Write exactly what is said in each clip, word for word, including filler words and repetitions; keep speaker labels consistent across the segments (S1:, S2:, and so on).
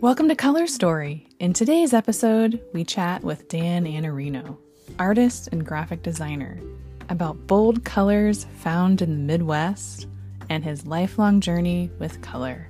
S1: Welcome to Color Story. In today's episode, we chat with Dan Iannarino, artist and graphic designer, about bold colors found in the Midwest and his lifelong journey with color.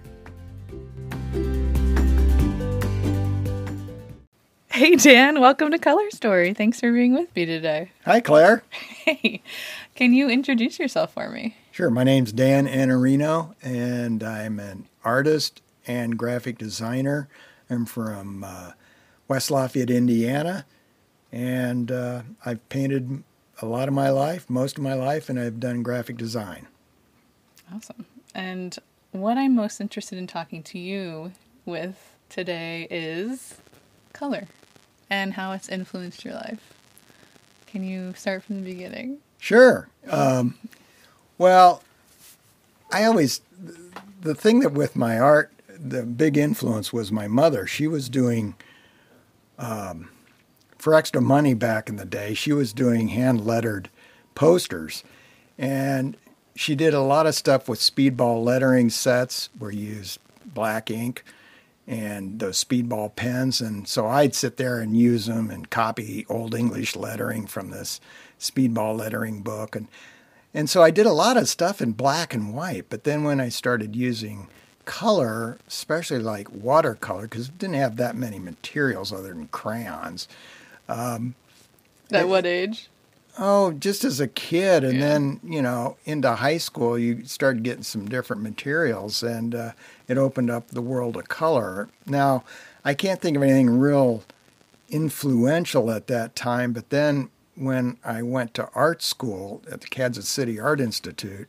S1: Hey Dan, welcome to Color Story. Thanks for being with me today.
S2: Hi, Claire.
S1: Hey, can you introduce yourself for me?
S2: Sure. My name's Dan Iannarino, and I'm an artist and graphic designer. I'm from uh, West Lafayette, Indiana, and uh, I've painted a lot of my life, most of my life, and I've done graphic design.
S1: Awesome. And what I'm most interested in talking to you with today is color and how it's influenced your life. Can you start from the beginning?
S2: Sure. Um, well, I always, the thing that with my art, the big influence was my mother. She was doing, um, for extra money back in the day, she was doing hand-lettered posters. And she did a lot of stuff with speedball lettering sets where you used black ink and those speedball pens. And so I'd sit there and use them and copy Old English lettering from this speedball lettering book. And, and so I did a lot of stuff in black and white. But then when I started using color, especially like watercolor, because it didn't have that many materials other than crayons. Um,
S1: At what age?
S2: Oh, just as a kid, and
S1: Yeah.
S2: then, you know, into high school, you started getting some different materials, and uh, it opened up the world of color. Now, I can't think of anything real influential at that time, but then when I went to art school at the Kansas City Art Institute,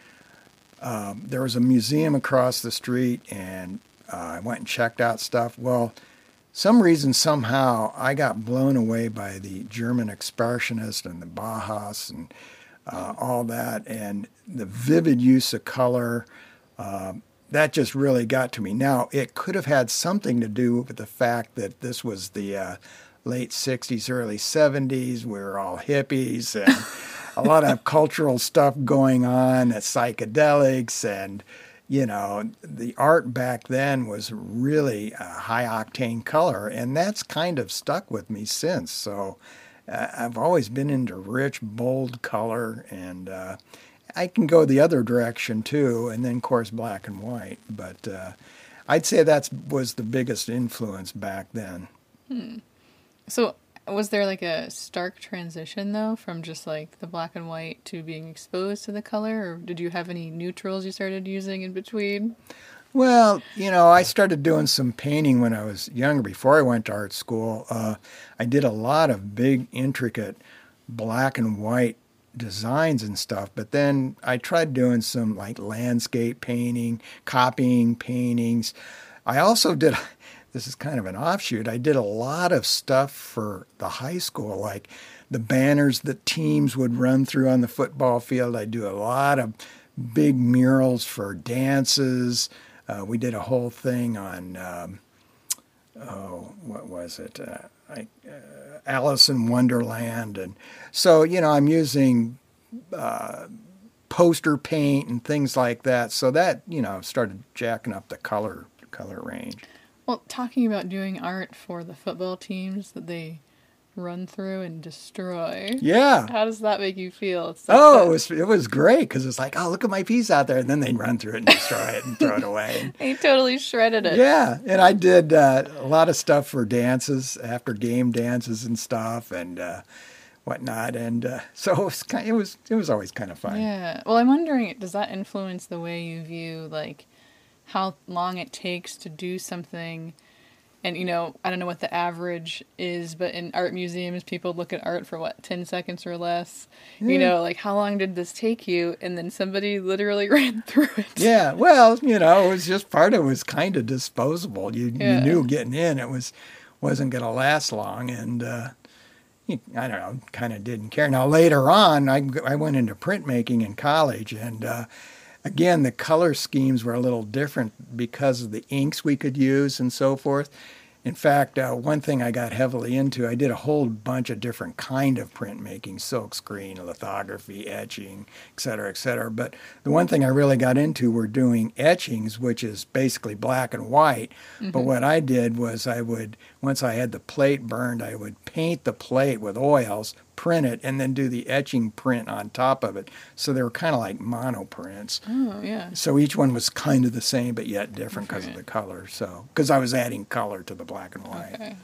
S2: um, there was a museum across the street, and uh, I went and checked out stuff. Well, some reason, somehow, I got blown away by the German Expressionists and the Bauhaus and uh, all that, and the vivid use of color. Uh, that just really got to me. Now, it could have had something to do with the fact that this was the uh, late sixties, early seventies. We were all hippies, and a lot of cultural stuff going on, uh, psychedelics, and you know, the art back then was really a high-octane color, and that's kind of stuck with me since. So uh, I've always been into rich, bold color, and uh, I can go the other direction, too, and then, of course, black and white. But uh, I'd say that was the biggest influence back then.
S1: Hmm. So was there like a stark transition, though, from just like the black and white to being exposed to the color? Or did you have any neutrals you started using in between?
S2: Well, you know, I started doing some painting when I was younger. Before I went to art school, uh, I did a lot of big, intricate black and white designs and stuff. But then I tried doing some like landscape painting, copying paintings. I also did... This is kind of an offshoot. I did a lot of stuff for the high school, like the banners that teams would run through on the football field. I do a lot of big murals for dances. Uh, we did a whole thing on, um, oh, what was it? Uh, I, uh, Alice in Wonderland. And so, you know, I'm using uh, poster paint and things like that. So that, you know, started jacking up the color color range.
S1: Well, talking about doing art for the football teams that they run through and destroy.
S2: Yeah.
S1: How does that make you feel? It's like
S2: oh,
S1: that,
S2: it was it was great because it's like, oh, look at my piece out there, and then they'd run through it and destroy it and throw it away.
S1: They totally shredded it.
S2: Yeah, and I did uh, a lot of stuff for dances, after game dances and stuff, and uh, whatnot, and uh, so it was kind, it was it was always kind of fun.
S1: Yeah. Well, I'm wondering, does that influence the way you view like how long it takes to do something? And, you know, I don't know what the average is, but in art museums, people look at art for, what, ten seconds or less? Mm. You know, like, how long did this take you? And then somebody literally ran through it.
S2: Yeah, well, you know, it was just part of it was kind of disposable. You,
S1: yeah.
S2: you knew getting in it was, wasn't going to last long, and uh, you, I don't know, kind of didn't care. Now, later on, I, I went into printmaking in college, and uh, again, the color schemes were a little different because of the inks we could use and so forth. In fact, uh, one thing I got heavily into, I did a whole bunch of different kind of printmaking, silk screen, lithography, etching, et cetera, et cetera. But the one thing I really got into were doing etchings, which is basically black and white. Mm-hmm. But what I did was I would, once I had the plate burned, I would paint the plate with oils, print it, and then do the etching print on top of it. So they were kind of like monoprints.
S1: Oh, yeah.
S2: So each one was kind of the same, but yet different because of the color. So, because I was adding color to the black and white.
S1: Okay.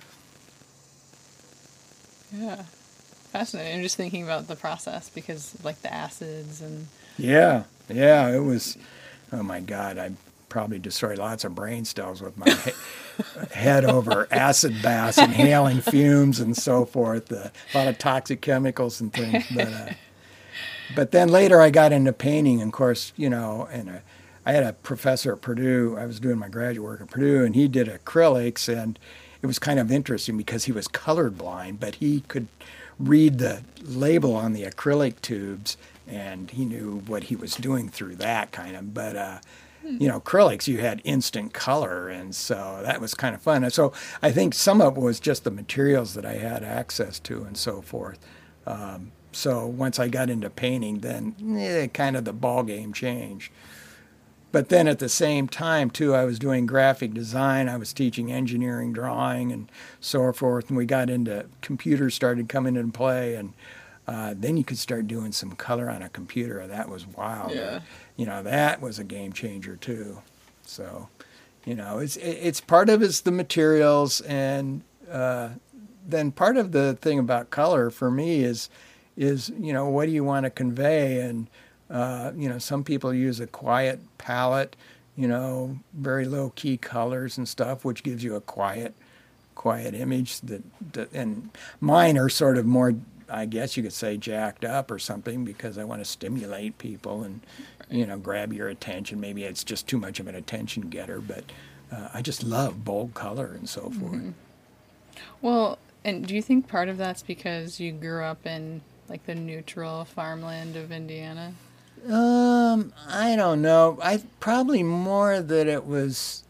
S1: Yeah. Fascinating. I'm just thinking about the process because, like, the acids and...
S2: Yeah. Yeah, it was... Oh, my God. I probably destroyed lots of brain cells with my he- head over acid baths, inhaling fumes and so forth. Uh, a lot of toxic chemicals and things. But, uh, but then later I got into painting, and of course, you know, and uh, I had a professor at Purdue. I was doing my graduate work at Purdue, and he did acrylics, and it was kind of interesting because he was colorblind, but he could read the label on the acrylic tubes, and he knew what he was doing through that kind of. But uh, you know, acrylics, you had instant color, and so that was kind of fun. And so I think some of it was just the materials that I had access to and so forth. Um, so once I got into painting, then eh, kind of the ball game changed. But then at the same time, too, I was doing graphic design. I was teaching engineering, drawing, and so forth. And we got into computers started coming into play, and uh, then you could start doing some color on a computer. That was wild.
S1: Yeah.
S2: You know, that was a game changer too. So, you know, it's it's part of it's the materials, and uh, then part of the thing about color for me is is you know, what do you want to convey? And uh, you know, some people use a quiet palette, you know, very low key colors and stuff, which gives you a quiet quiet image. That, that and mine are sort of more, I guess you could say, jacked up or something, because I want to stimulate people and, you know, grab your attention. Maybe it's just too much of an attention getter, but uh, I just love bold color and so forth.
S1: Mm-hmm. Well, and do you think part of that's because you grew up in, like, the neutral farmland of Indiana?
S2: Um, I don't know. I probably more that it was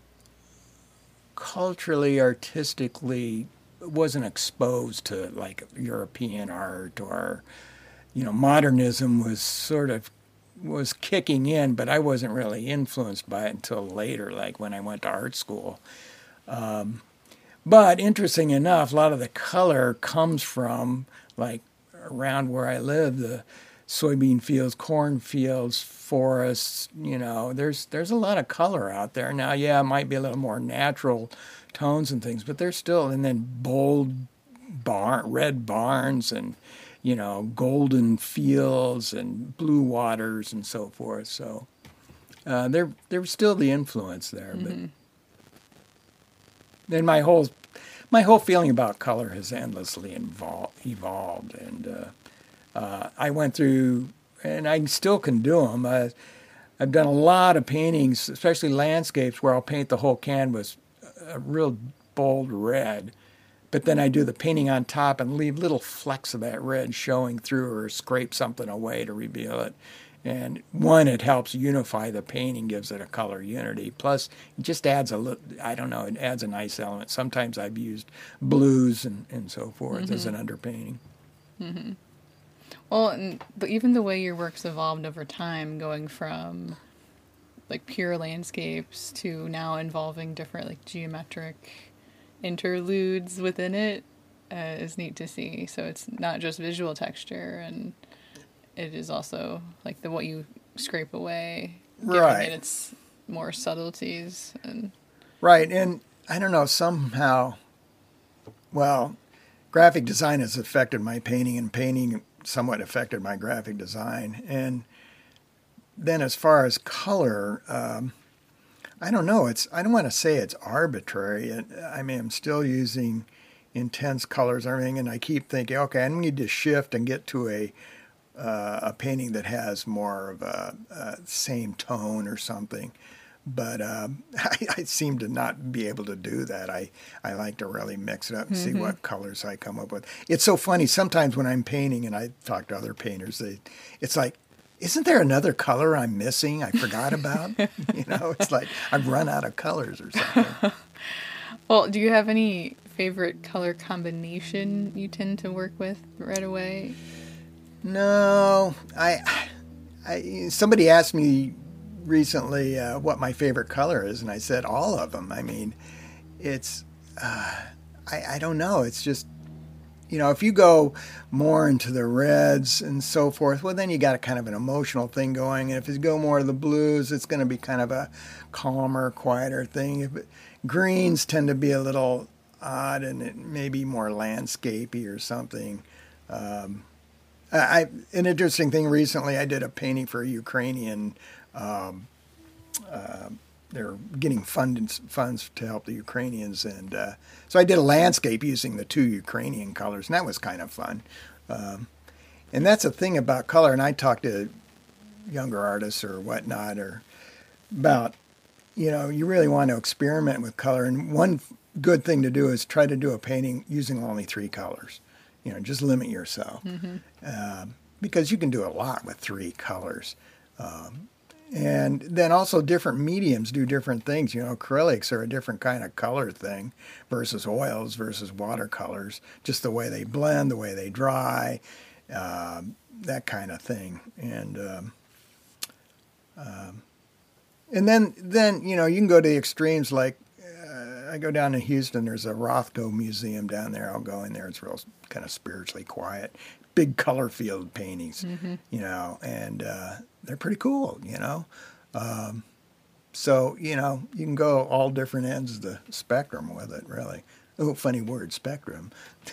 S2: culturally, artistically, wasn't exposed to, like, European art, or, you know, modernism was sort of was kicking in, but I wasn't really influenced by it until later, like when I went to art school. Um, but interesting enough, a lot of the color comes from, like, around where I live, the soybean fields, corn fields, forests, you know, there's there's a lot of color out there. Now, yeah, it might be a little more natural tones and things, but there's still, and then bold barn, red barns, and, you know, golden fields and blue waters and so forth. So uh, there there's still the influence there. Mm-hmm. But then my whole my whole feeling about color has endlessly invol- evolved, and uh, uh, I went through, and I still can do them. Uh, I've done a lot of paintings, especially landscapes, where I'll paint the whole canvas a real bold red, but then I do the painting on top and leave little flecks of that red showing through, or scrape something away to reveal it. And one, it helps unify the painting, gives it a color unity. Plus, it just adds a little, I don't know, it adds a nice element. Sometimes I've used blues and, and so forth mm-hmm. as an underpainting.
S1: Mm-hmm. Well, and, but even the way your work's evolved over time, going from, like, pure landscapes to now involving different, like, geometric interludes within it, uh, is neat to see. So it's not just visual texture, and it is also, like, the what you scrape away,
S2: right?
S1: It its more subtleties and
S2: right. And I don't know, somehow, well, graphic design has affected my painting, and painting somewhat affected my graphic design. And then as far as color, um, I don't know. It's I don't want to say it's arbitrary. It, I mean, I'm still using intense colors and everything, and I keep thinking, okay, I need to shift and get to a uh, a painting that has more of a, a same tone or something. But um, I, I seem to not be able to do that. I, I like to really mix it up and mm-hmm. see what colors I come up with. It's so funny. Sometimes when I'm painting and I talk to other painters, they, it's like, isn't there another color I'm missing I forgot about? You know, it's like I've run out of colors or something.
S1: Well, do you have any favorite color combination you tend to work with right away?
S2: No, I, I somebody asked me recently uh, what my favorite color is, and I said all of them. I mean, it's uh, I, I don't know. It's just you know, if you go more into the reds and so forth, well, then you got a kind of an emotional thing going. And if you go more to the blues, it's going to be kind of a calmer, quieter thing. If it, greens tend to be a little odd and it may be more landscapey or something. Um, I, an interesting thing recently, I did a painting for a Ukrainian. Um, uh, they're getting funds funds to help the Ukrainians, and uh, so I did a landscape using the two Ukrainian colors, and that was kind of fun. Um, and that's a thing about color. And I talk to younger artists or whatnot, or about you know you really want to experiment with color. And one good thing to do is try to do a painting using only three colors. You know, just limit yourself
S1: Mm-hmm.
S2: um, because you can do a lot with three colors. Um, And then also different mediums do different things. You know, acrylics are a different kind of color thing versus oils versus watercolors. Just the way they blend, the way they dry, um, that kind of thing. And um, um, and then then you know you can go to the extremes. Like uh, I go down to Houston. There's a Rothko museum down there. I'll go in there. It's real kind of spiritually quiet. Big color field paintings.
S1: Mm-hmm.
S2: You know, and uh, they're pretty cool, you know. Um, so, you know, you can go all different ends of the spectrum with it, really. Oh, funny word, spectrum.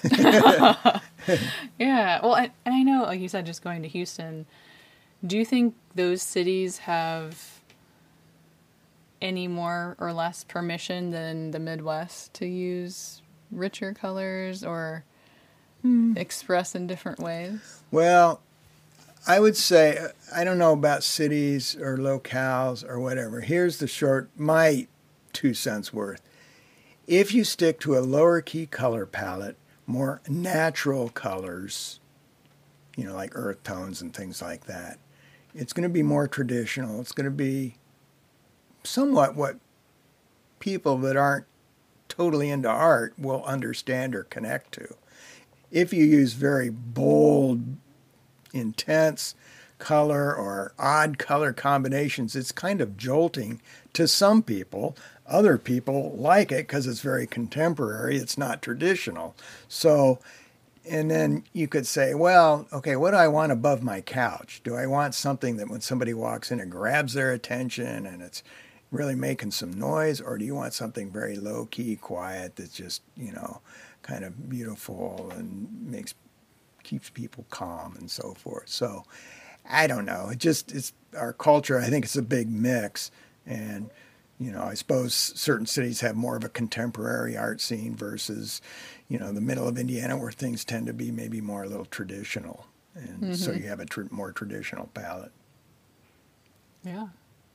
S1: Yeah. Well, and and I know, like you said, just going to Houston. Do you think those cities have any more or less permission than the Midwest to use richer colors or
S2: Hmm.
S1: express in different ways?
S2: Well, I would say, I don't know about cities or locales or whatever. Here's the short, my two cents worth. If you stick to a lower key color palette, more natural colors, you know, like earth tones and things like that, it's going to be more traditional. It's going to be somewhat what people that aren't totally into art will understand or connect to. If you use very bold, intense color or odd color combinations, it's kind of jolting to some people. Other people like it because it's very contemporary. It's not traditional. So, and then you could say, well, okay, what do I want above my couch? Do I want something that when somebody walks in, it grabs their attention and it's really making some noise? Or do you want something very low-key, quiet, that's just, you know, kind of beautiful and makes keeps people calm and so forth? So I don't know. It just it's our culture. I think it's a big mix, and you know, I suppose certain cities have more of a contemporary art scene versus, you know, the middle of Indiana where things tend to be maybe more a little traditional, and mm-hmm. so you have a tr- more traditional palette.
S1: Yeah.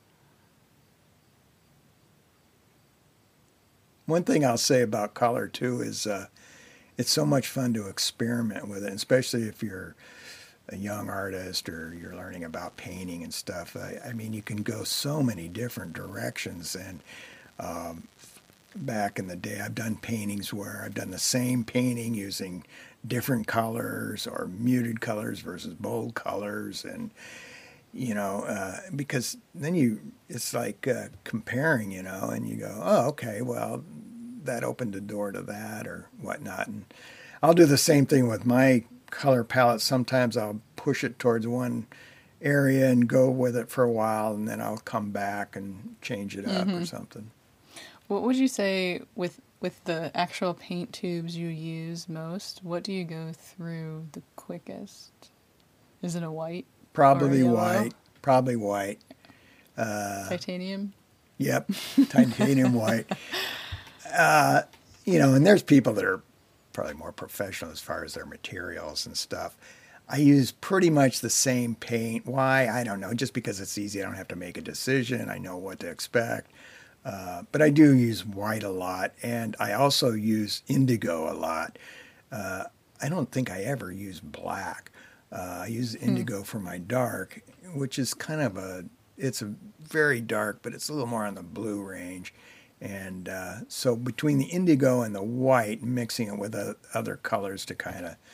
S2: One thing I'll say about color too is uh, it's so much fun to experiment with it, especially if you're a young artist or you're learning about painting and stuff. I, I mean, you can go so many different directions. And um, back in the day, I've done paintings where I've done the same painting using different colors or muted colors versus bold colors. And, you know, uh, because then you, it's like uh, comparing, you know, and you go, oh, okay, well, that opened the door to that or whatnot. And I'll do the same thing with my color palette. Sometimes I'll push it towards one area and go with it for a while, and then I'll come back and change it up mm-hmm. or something.
S1: What would you say with with the actual paint tubes you use most? What do you go through the quickest? Is it a white?
S2: Probably white. Probably white.
S1: Uh, Titanium?
S2: Yep, titanium white. Uh, you know, and there's people that are probably more professional as far as their materials and stuff. I use pretty much the same paint. Why? I don't know. Just because it's easy. I don't have to make a decision. I know what to expect. Uh, but I do use white a lot. And I also use indigo a lot. Uh, I don't think I ever use black. Uh, I use indigo hmm. for my dark, which is kind of a, it's a very dark, but it's a little more on the blue range. And uh, so between the indigo and the white, mixing it with the other colors to kind of,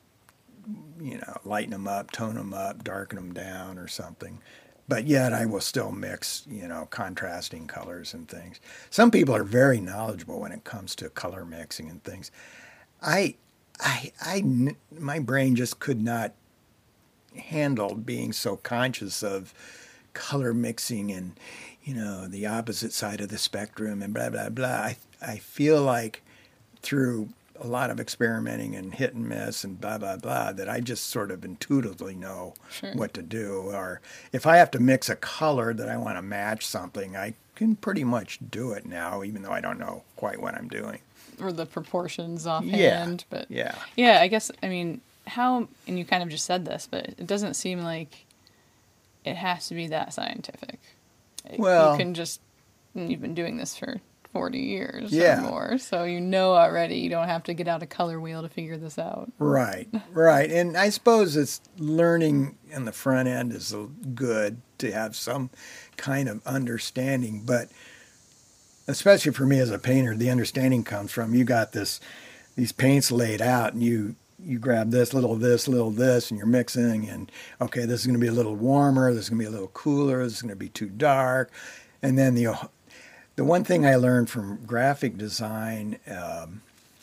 S2: you know, lighten them up, tone them up, darken them down or something. But yet I will still mix, you know, contrasting colors and things. Some people are very knowledgeable when it comes to color mixing and things. I, I, I, my brain just could not handle being so conscious of color mixing and, you know, the opposite side of the spectrum and blah, blah, blah. I, I feel like through a lot of experimenting and hit and miss and blah, blah, blah, that I just sort of intuitively know
S1: Sure.
S2: what to do. Or if I have to mix a color that I want to match something, I can pretty much do it now, even though I don't know quite what I'm doing.
S1: Or the proportions offhand.
S2: Yeah.
S1: But
S2: Yeah.
S1: yeah, I guess, I mean, how, and you kind of just said this, but it doesn't seem like it has to be that scientific.
S2: Well-
S1: you can just, you've been doing this for forty years
S2: Yeah.
S1: or more, so you know already. You don't have to get out a color wheel to figure this out.
S2: Right, right. And I suppose it's learning in the front end is good to have some kind of understanding, but especially for me as a painter, the understanding comes from you got this these paints laid out and you you grab this little this little this and you're mixing and okay, this is going to be a little warmer, this is going to be a little cooler, this is going to be too dark. And then the the one thing I learned from graphic design um,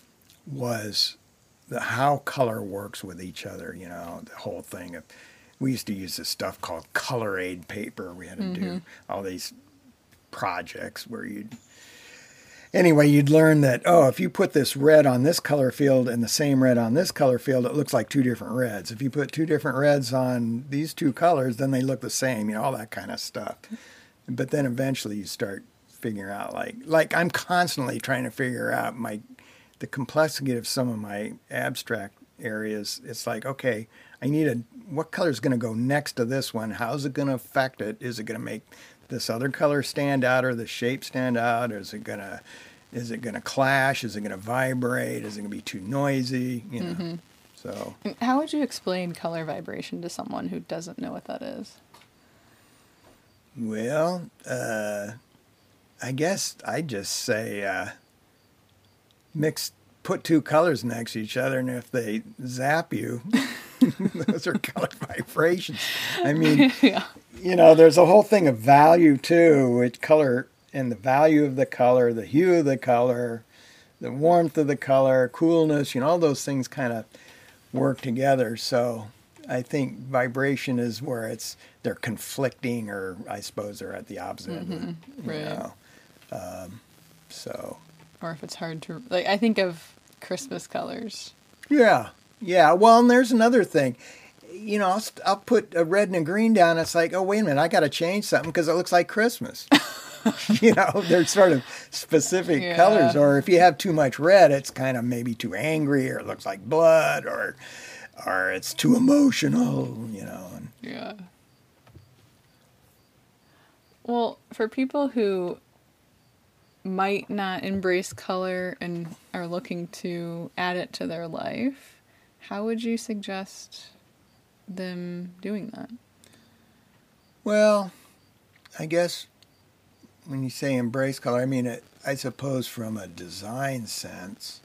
S2: was the how color works with each other, you know, the whole thing of we used to use this stuff called color aid paper. We had to mm-hmm. do all these projects where you'd Anyway, you'd learn that, oh, if you put this red on this color field and the same red on this color field, it looks like two different reds. If you put two different reds on these two colors, then they look the same, you know, all that kind of stuff. But then eventually you start figuring out, like, like I'm constantly trying to figure out my the complexity of some of my abstract areas. It's like, okay, I need a, what color is going to go next to this one? How's it going to affect it? Is it going to make this other color stand out or the shape stand out? Or is it gonna is it gonna clash? Is it gonna vibrate? Is it gonna be too noisy? You know. Mm-hmm. So
S1: and how would you explain color vibration to someone who doesn't know what that is?
S2: Well, uh, I guess I just say uh, mix put two colors next to each other, and if they zap you, those are color vibrations. I mean, yeah. You know, there's a whole thing of value too, with color and the value of the color, the hue of the color, the warmth of the color, coolness, you know, all those things kind of work together. So I think vibration is where it's, they're conflicting, or I suppose they're at the opposite mm-hmm. of it, you
S1: right.
S2: know. Um, so.
S1: Or if it's hard to, like, I think of Christmas colors.
S2: Yeah. Yeah. Well, and there's another thing. You know, I'll, I'll put a red and a green down. It's like, oh, wait a minute, I got to change something because it looks like Christmas. You know, they're sort of specific yeah. colors. Or if you have too much red, it's kind of maybe too angry, or it looks like blood, or or it's too emotional, you know. And,
S1: yeah. Well, for people who might not embrace color and are looking to add it to their life, how would you suggest them doing that?
S2: Well, I guess when you say embrace color, I mean, it, I suppose from a design sense,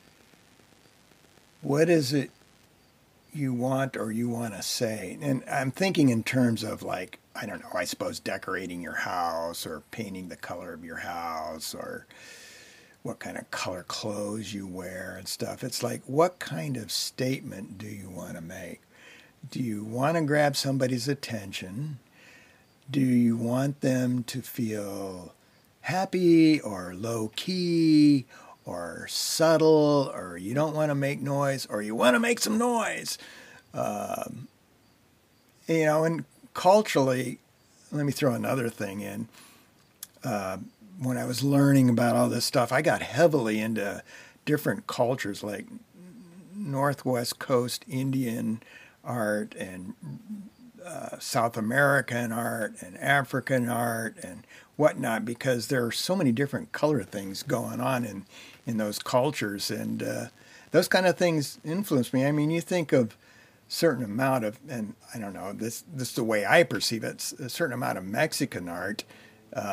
S2: what is it you want or you want to say? And I'm thinking in terms of, like, I don't know, I suppose decorating your house or painting the color of your house or what kind of color clothes you wear and stuff. It's like, what kind of statement do you want to make? Do you want to grab somebody's attention? Do you want them to feel happy or low-key or subtle, or you don't want to make noise, or you want to make some noise? Um, you know, and culturally, let me throw another thing in. Uh, when I was learning about all this stuff, I got heavily into different cultures, like Northwest Coast Indian art and uh, South American art and African art and whatnot, because there are so many different color things going on in, in those cultures. And uh, those kind of things influence me. I mean, you think of certain amount of, and I don't know, this, this is the way I perceive it, a certain amount of Mexican art uh,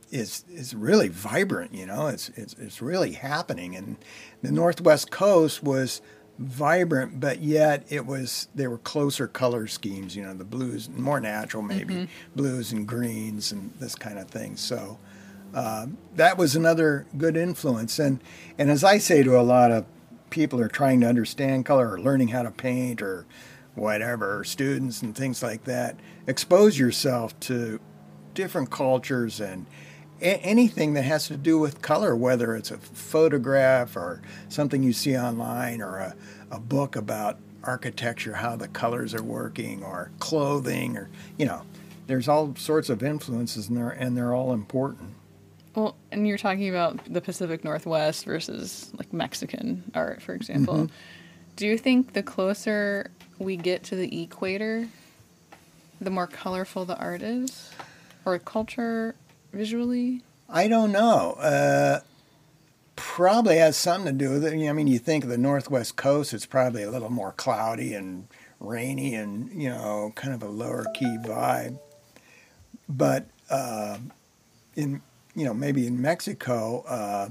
S2: is is really vibrant. You know, it's it's it's really happening. And the Northwest Coast was vibrant, but yet it was they were closer color schemes. You know, the blues more natural, maybe mm-hmm. blues and greens and this kind of thing. So uh, that was another good influence. And and as I say to a lot of people who are trying to understand color or learning how to paint or whatever, students and things like that, expose yourself to different cultures and a- anything that has to do with color, whether it's a photograph or something you see online or a, a book about architecture, how the colors are working, or clothing, or, you know, there's all sorts of influences in there, and they're all important.
S1: Well, and you're talking about the Pacific Northwest versus like Mexican art, for example. Mm-hmm. Do you think the closer we get to the equator, the more colorful the art is? Or culture visually?
S2: I don't know. Uh, probably has something to do with it. I mean, you think of the Northwest Coast, it's probably a little more cloudy and rainy and, you know, kind of a lower key vibe. But uh, in, you know, maybe in Mexico, uh,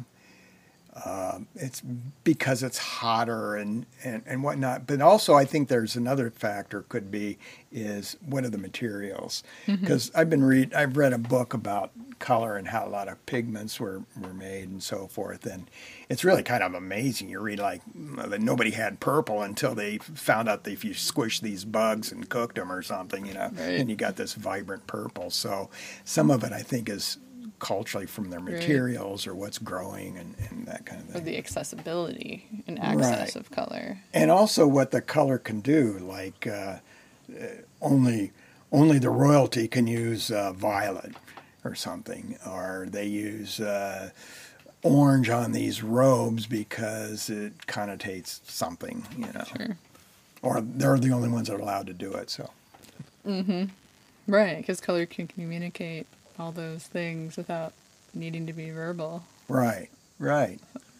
S2: uh, it's because it's hotter and, and, and whatnot. But also I think there's another factor could be is what are the materials? Because mm-hmm. I've been read I've read a book about color and how a lot of pigments were, were made and so forth. And it's really kind of amazing. You read like that nobody had purple until they found out that if you squish these bugs and cooked them or something, you know, right. and you got this vibrant purple. So some of it I think is culturally from their materials right. or what's growing and, and that kind of thing.
S1: Or the accessibility and access right. of color.
S2: And also what the color can do, like uh, only only the royalty can use uh, violet or something, or they use uh, orange on these robes because it connotates something, you know.
S1: Sure.
S2: Or they're the only ones that are allowed to do it, so.
S1: Mm-hmm. Right, because color can communicate all those things without needing to be verbal.
S2: Right, right.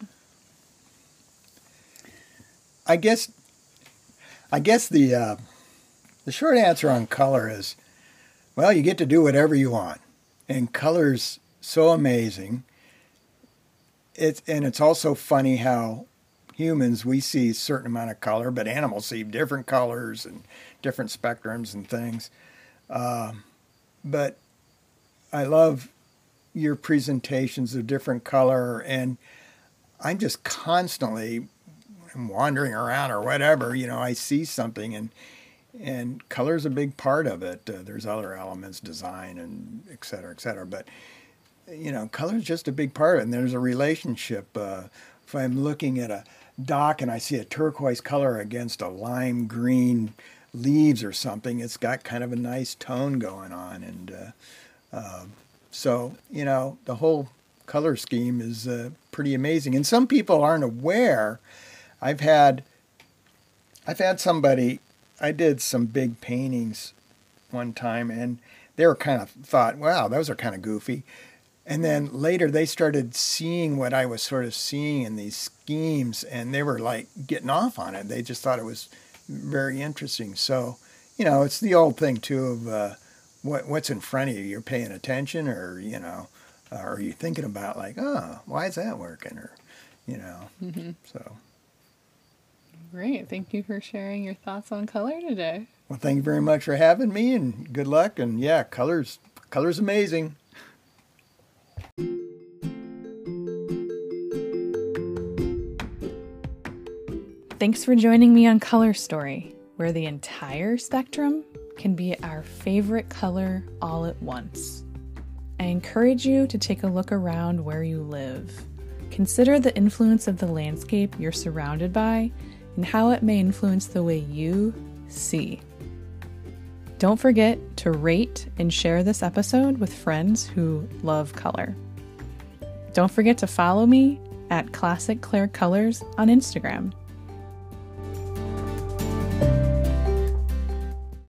S2: I guess, I guess the uh, the short answer on color is, well, you get to do whatever you want, and color's so amazing. It's and it's also funny how humans we see a certain amount of color, but animals see different colors and different spectrums and things. Um, but I love your presentations of different color, and I'm just constantly wandering around or whatever, you know, I see something, and and color's a big part of it. Uh, there's other elements, design, and et cetera, et cetera, but, you know, color's just a big part of it, and there's a relationship. Uh, if I'm looking at a dock and I see a turquoise color against a lime green leaves or something, it's got kind of a nice tone going on, and uh, Uh, so, you know, the whole color scheme is uh, pretty amazing. And some people aren't aware. I've had, I've had somebody, I did some big paintings one time, and they were kind of thought, wow, those are kind of goofy. And then later they started seeing what I was sort of seeing in these schemes, and they were like getting off on it. They just thought it was very interesting. So, you know, it's the old thing too of, uh, What what's in front of you? You're paying attention, or you know, uh, are you thinking about like, oh, why is that working, or you know? Mm-hmm. So
S1: great, thank you for sharing your thoughts on color today.
S2: Well, thank you very much for having me, and good luck. And yeah, colors colors amazing.
S1: Thanks for joining me on Color Story, where the entire spectrum can be our favorite color all at once. I encourage you to take a look around where you live. Consider the influence of the landscape you're surrounded by and how it may influence the way you see. Don't forget to rate and share this episode with friends who love color. Don't forget to follow me at Classic Claire Colors on Instagram.